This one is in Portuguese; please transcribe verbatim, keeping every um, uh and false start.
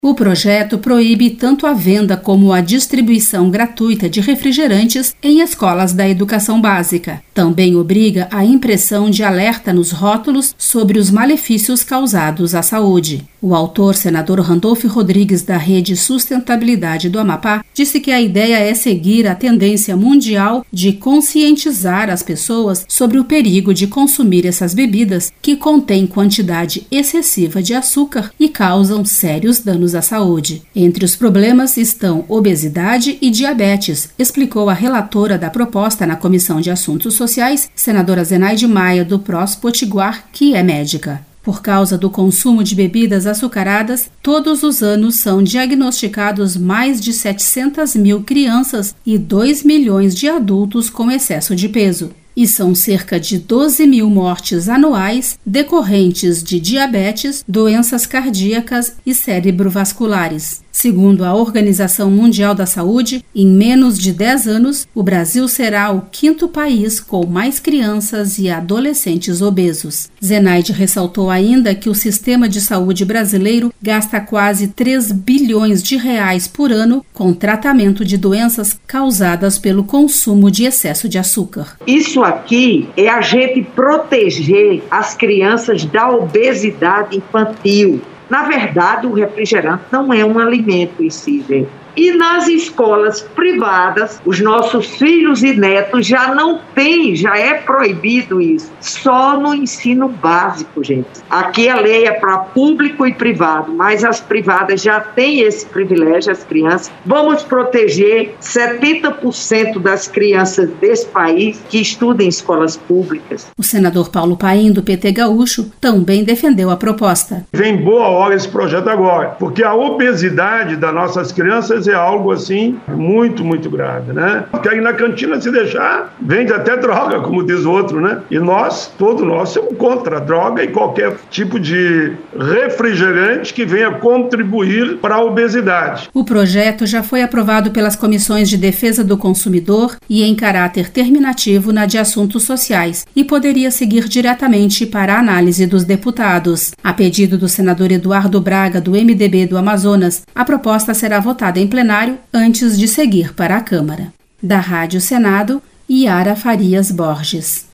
O projeto proíbe tanto a venda como a distribuição gratuita de refrigerantes em escolas da educação básica. Também obriga a impressão de alerta nos rótulos sobre os malefícios causados à saúde. O autor, senador Randolfo Rodrigues, da Rede Sustentabilidade do Amapá, disse que a ideia é seguir a tendência mundial de conscientizar as pessoas sobre o perigo de consumir essas bebidas que contêm quantidade excessiva de açúcar e causam sérios danos à saúde. Entre os problemas estão obesidade e diabetes, explicou a relatora da proposta na Comissão de Assuntos Sociais, senadora Zenaide Maia, do P R O S Potiguar, que é médica. Por causa do consumo de bebidas açucaradas, todos os anos são diagnosticados mais de setecentas mil crianças e dois milhões de adultos com excesso de peso. E são cerca de doze mil mortes anuais decorrentes de diabetes, doenças cardíacas e cerebrovasculares. Segundo a Organização Mundial da Saúde, em menos de dez anos, o Brasil será o quinto país com mais crianças e adolescentes obesos. Zenaide ressaltou ainda que o sistema de saúde brasileiro gasta quase três bilhões de reais por ano com tratamento de doenças causadas pelo consumo de excesso de açúcar. Isso aqui é a gente proteger as crianças da obesidade infantil. Na verdade, o refrigerante não é um alimento em si, gente. E nas escolas privadas, os nossos filhos e netos já não têm, já é proibido isso. Só no ensino básico, gente. Aqui a lei é para público e privado, mas as privadas já têm esse privilégio, as crianças. Vamos proteger setenta por cento das crianças desse país que estudam em escolas públicas. O senador Paulo Paim, do P T Gaúcho, também defendeu a proposta. Vem boa hora esse projeto agora, porque a obesidade das nossas crianças é algo assim muito, muito grave, né? Porque aí na cantina, se deixar, vende até droga, como diz o outro, né? E nós, todos nós, somos contra a droga e qualquer tipo de refrigerante que venha contribuir para a obesidade. O projeto já foi aprovado pelas comissões de defesa do consumidor e em caráter terminativo na de assuntos sociais e poderia seguir diretamente para a análise dos deputados. A pedido do senador Eduardo Braga, do M D B do Amazonas, a proposta será votada em plenário antes de seguir para a Câmara. Da Rádio Senado, Yara Farias Borges.